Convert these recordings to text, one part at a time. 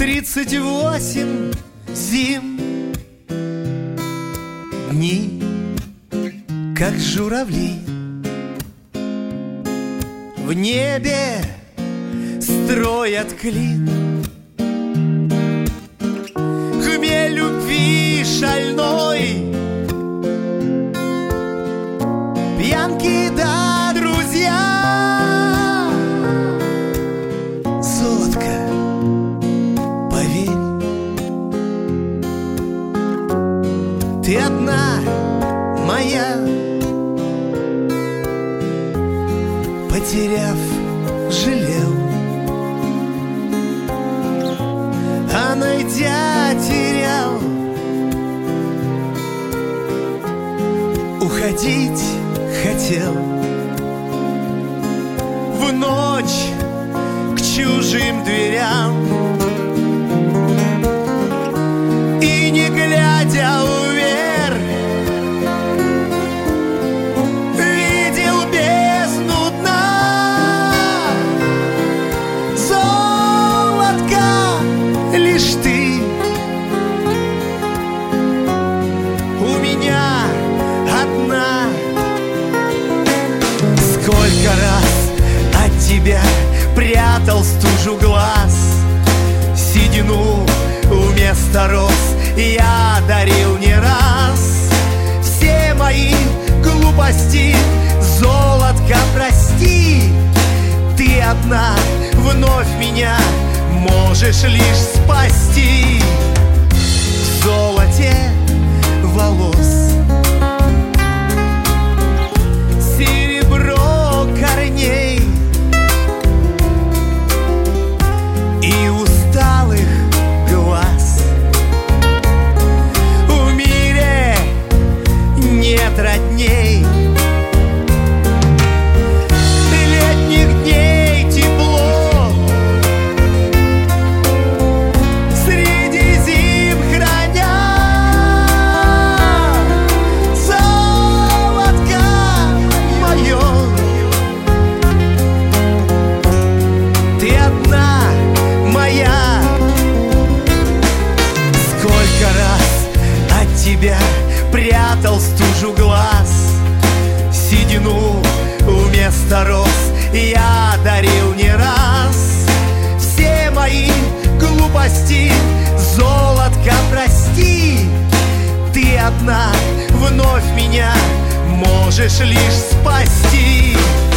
38 зим, дни, как журавли, в небе строят клин. Хмель любви шальной, пьянки да друзья. Золотко, поверь, ты одна моя. Потеряв, жалел, а найдя, терял. Уходить хотел в ночь к чужим дверям, и не глядя вверх видел бездну дна. Золотка, лишь ты у меня одна. Сколько раз от тебя прятал стужу глаз, седину вместо роз я дарил не раз. Все мои глупости, золотка, прости. Ты одна вновь меня можешь лишь спасти. В золоте волос серебро корней и усталых глаз. В мире нет родней, летних дней тепло, среди зим храня. Золотко мое, ты одна моя. Сколько раз от тебя прятал стужу глаз, седину вместо роз я дарил не раз. Все мои глупости, золотка, прости. Ты одна вновь меня можешь лишь спасти.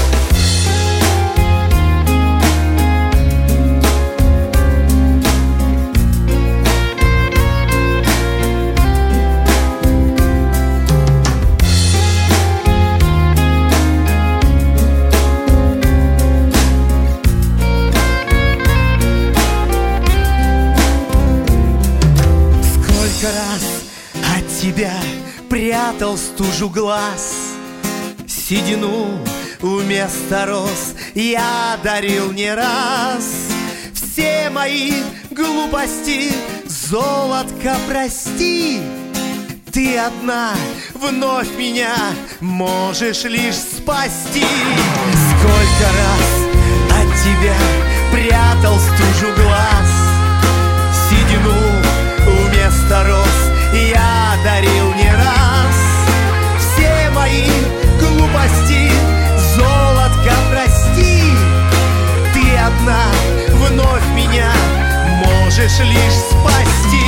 Раз от тебя прятал стужу глаз, седину вместо роз я дарил не раз. Все мои глупости, золотка, прости. Ты одна вновь меня можешь лишь спасти. Сколько раз от тебя прятал стужу глаз, седину вместо роз я дарил не раз. Все мои глупости, золотка, прости. Ты одна вновь меня можешь лишь спасти.